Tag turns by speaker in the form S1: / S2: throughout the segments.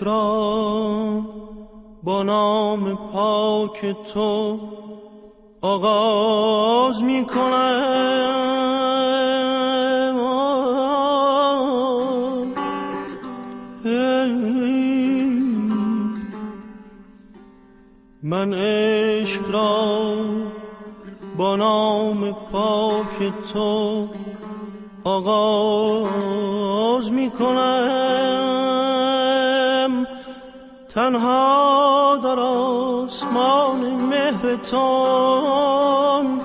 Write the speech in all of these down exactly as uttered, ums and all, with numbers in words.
S1: عشق را با نام پاک تو آغاز می کنم. من عشق را با نام پاک تو آغاز می کنم، تنها در آسمان مهرتان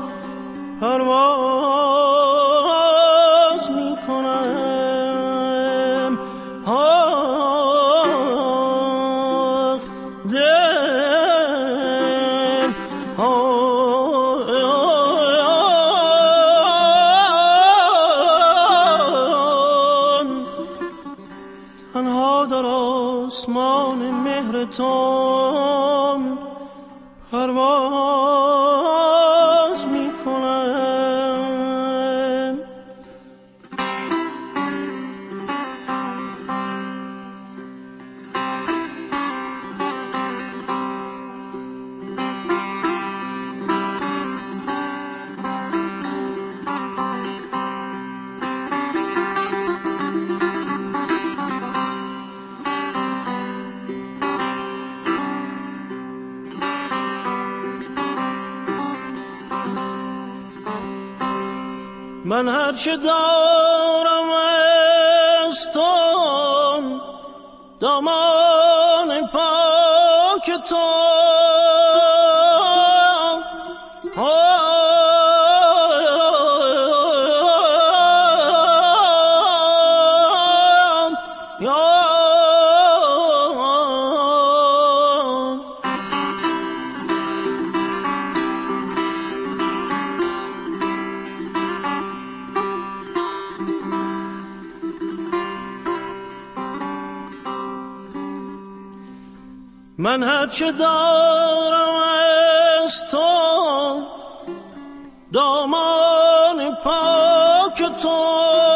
S1: پرواز می کنم. آه دل، آه تنها در آسمان مهرتان پرواز می کنم. من هرچه دارم از تو، دامان پاک تو. من هرچه دارم از تو، دامان پاک تو.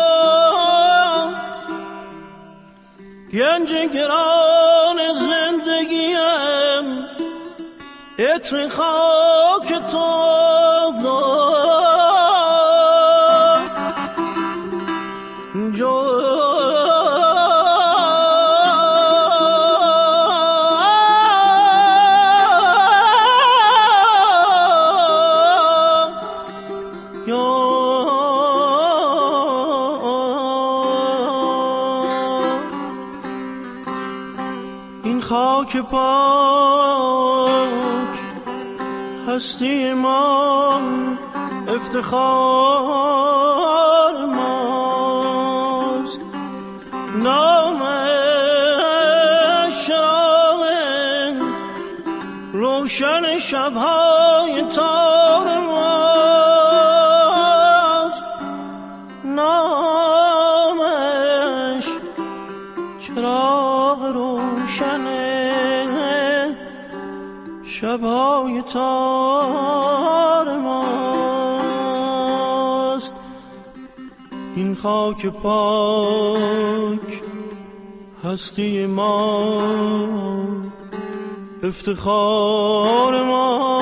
S1: گنج گران زندگیم عطر خاک تو. خاک پاک هستی ما، افتخار ماست. نامش شاه روشن شبهای تار ماست. نامش چراغ روشن شبهای تار ماست. این خاک پاک هستی ما، افتخار ما.